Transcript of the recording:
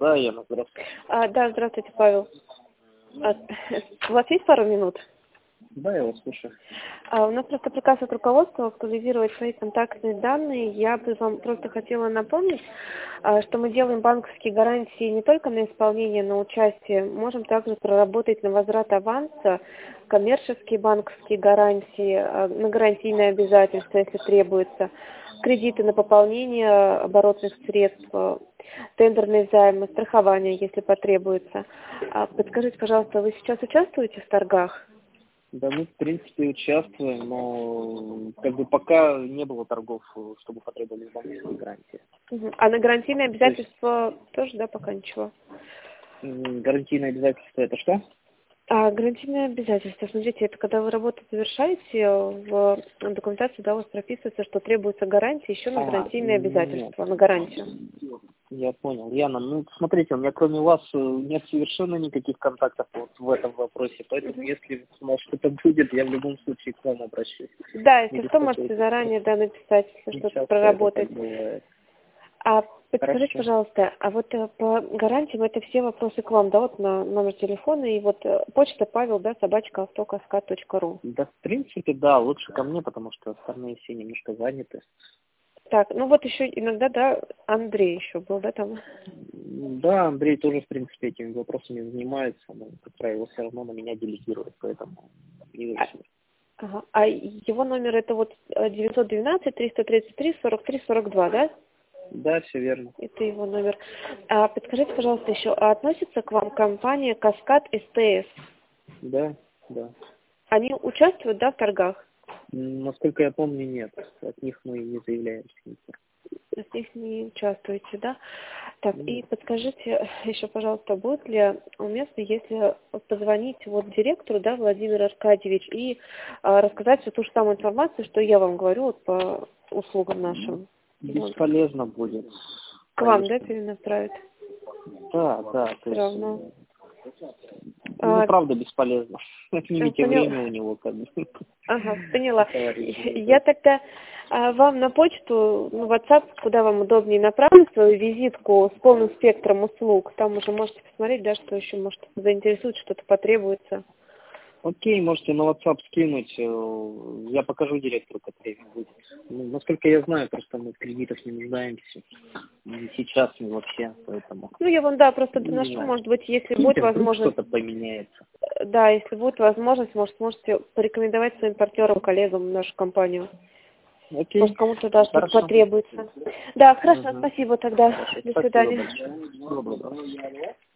Да, Яна, здравствуйте. Да, здравствуйте, Павел. У вас есть пару минут? Да, я вас слушаю. У нас просто приказ от руководства актуализировать свои контактные данные. Я бы вам просто хотела напомнить, что мы делаем банковские гарантии не только на исполнение, но участие. Можем также проработать на возврат аванса, коммерческие банковские гарантии, на гарантийные обязательства, если требуется, кредиты на пополнение оборотных средств, тендерные займы, страхование, если потребуется. Подскажите, пожалуйста, вы сейчас участвуете в торгах? Да, мы, в принципе, участвуем, но как бы пока не было торгов, чтобы потребовались банковские гарантии. А на гарантийные обязательства тоже, да, пока ничего? Гарантийные обязательства это что? Гарантийные обязательства, смотрите, это когда вы работу завершаете, в документации, да, у вас прописывается, что требуется гарантия еще на гарантийные обязательства, на гарантию. Я понял. Яна, ну смотрите, у меня кроме вас нет совершенно никаких контактов вот в этом вопросе, поэтому если у нас что-то будет, я в любом случае к вам обращусь. Да, если что, можете заранее, да, написать, если что-то проработать. Подскажите, пожалуйста, а вот по гарантиям это все вопросы к вам, да, вот на номер телефона и вот почта Павел, да, @автокаскад.ру. Да, в принципе, да, лучше ко мне, потому что остальные все немножко заняты. Так, ну вот еще иногда, да, Андрей еще был, да, там? Да, Андрей тоже, в принципе, этими вопросами занимается, но, как правило, все равно на меня делегирует, поэтому не вижу. Ага. А его номер это вот 912-333-43-42, да? Да, все верно. Это его номер. Подскажите, пожалуйста, еще, относится к вам компания «Каскад СТС»? Да, да. Они участвуют, да, в торгах? Насколько я помню, нет. От них мы не заявляемся. От них не участвуете, да? Так, и подскажите еще, пожалуйста, будет ли уместно, если позвонить вот директору, да, Владимир Аркадьевич, и рассказать всю ту же самую информацию, что я вам говорю вот, по услугам нашим? Бесполезно будет. К вам, да, перенаправить? Да, да. Все равно. Ну, правда, бесполезно. Отнимите время у него, как бы. Ага, поняла. Я тогда вам на почту, ну, WhatsApp, куда вам удобнее, направлю свою визитку с полным спектром услуг. Там уже можете посмотреть, да, что еще, может, заинтересует, что-то потребуется. Окей, можете на WhatsApp скинуть. Я покажу директору, как время будет. Ну, насколько я знаю, просто мы в кредитах не нуждаемся. Ни сейчас, ни вообще, поэтому... Ну, я вам, да, просто доношу, может быть, если будет возможность... что-то поменяется. Да, если будет возможность, может, сможете порекомендовать своим партнерам, коллегам нашу компанию. Окей. Может, кому-то да, что-то потребуется. Да, хорошо, спасибо тогда. До свидания. Спасибо большое. Всего доброго.